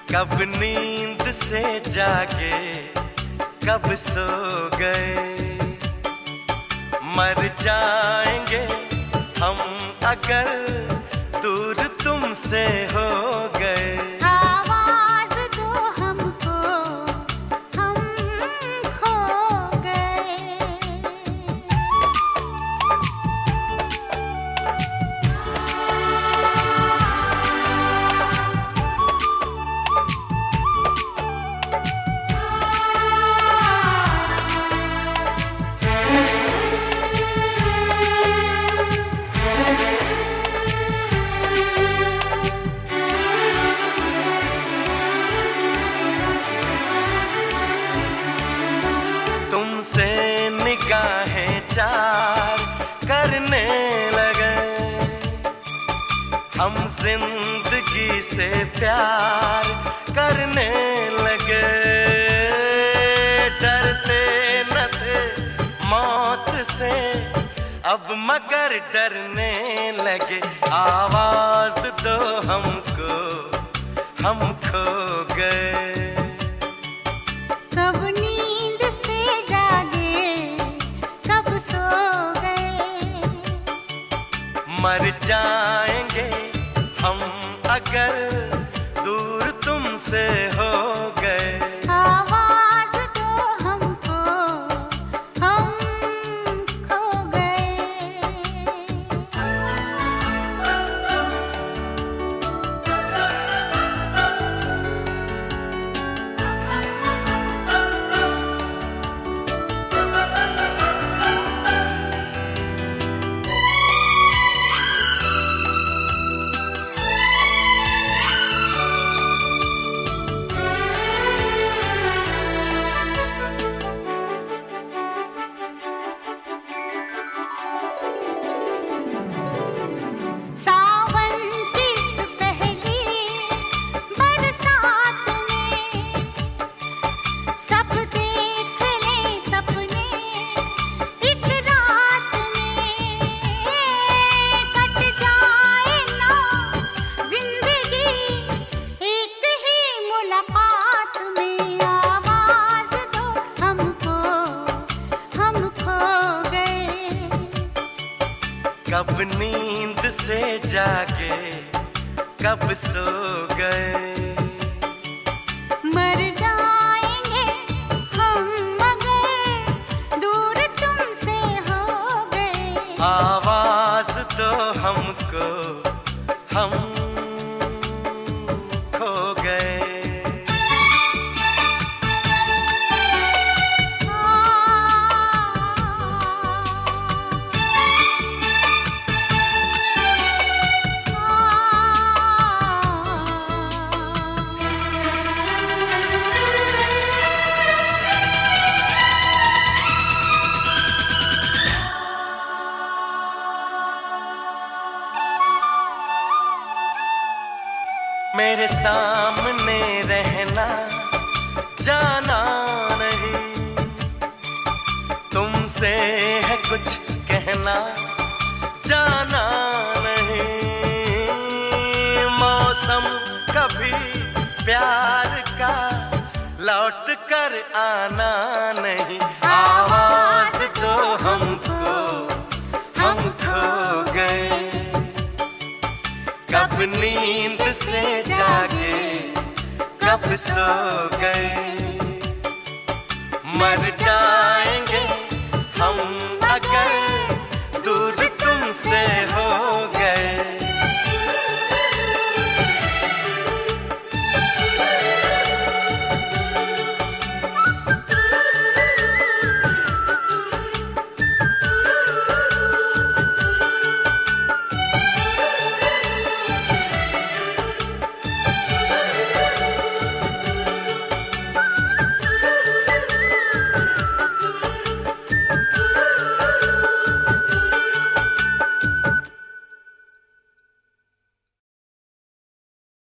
कब नींद से जागे, कब सो गए। मर जाएंगे हम अगर दूर तुमसे हो गए। आवाज दो हमको, हम खो गए। तुमसे निगाहें चार करने लगे, हम जिंदगी से प्यार करने लगे। डरते न थे मौत से, अब मगर डरने लगे। आवाज दो हमको, हम खो गए। कब नींद से जागे, कब सो गए। मर जाएंगे हम अगर दूर तुमसे हो गए। आवाज दो हमको, हम खो गए। सावन की इस पहली बरसात में सब देख ले सपने एक रात में। कट जाए ना जिंदगी एक ही मुलाकात में। आवाज दो हमको, हम खो गए। कब नींद से जागे, कब सो गए। मर जाएंगे हम मगर दूर तुमसे हो गए। आवाज दो हमको, हम खो गए। मेरे सामने रहना, जाना नहीं। तुमसे है कुछ कहना, जाना नहीं। मौसम कभी प्यार का लौट कर आना नहीं। आवाज दो हमको, हम खो गए। कब नींद से जागे, कब सो गए। मर जा